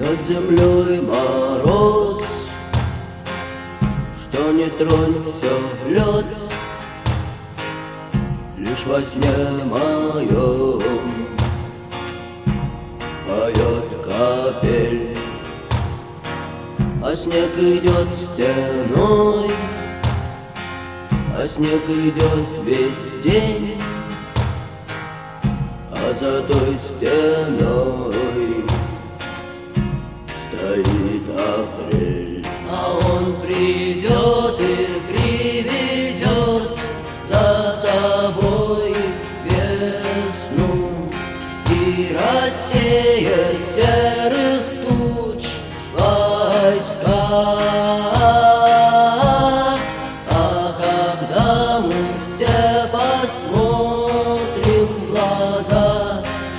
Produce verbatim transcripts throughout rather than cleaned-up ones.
Над землей мороз, что не тронь, все лед. Лишь во сне моем поет капель, а снег идет стеной, а снег идет весь день, а за той стеной стоит апрель. А он придет и приведет за собой весну и рассеет серых туч войска. А когда мы все посмотрим в глаза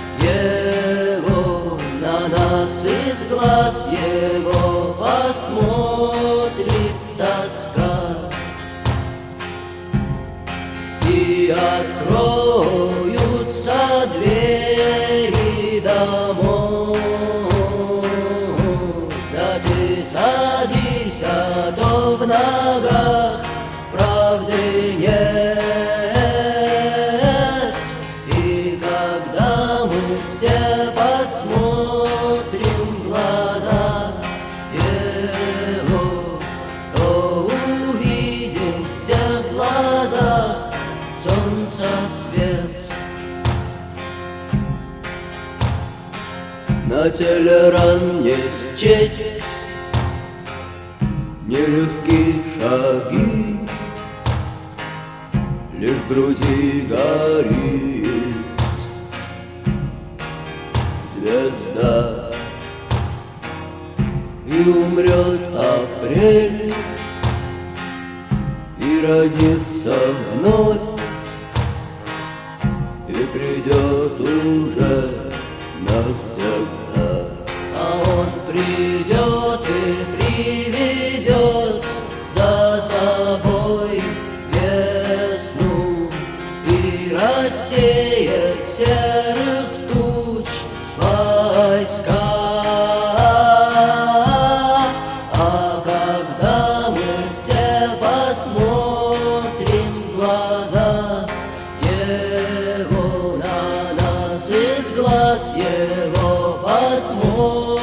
его, на нас из глаз его посмотрит тоска, и откроются двери домов. Да ты садись, а то в ногах правды нет. И когда мы все посмотрим в глаза его, то увидим в тех глазах солнца свет. На теле ран не счесть нелегкие шаги, лишь в груди горит звезда. И умрет апрель, и родится вновь, и придет уже навсегда. А он придет и приведет за собой весну и рассеет серых туч войска. А когда мы все посмотрим в глаза его, на нас из глаз его посмотрим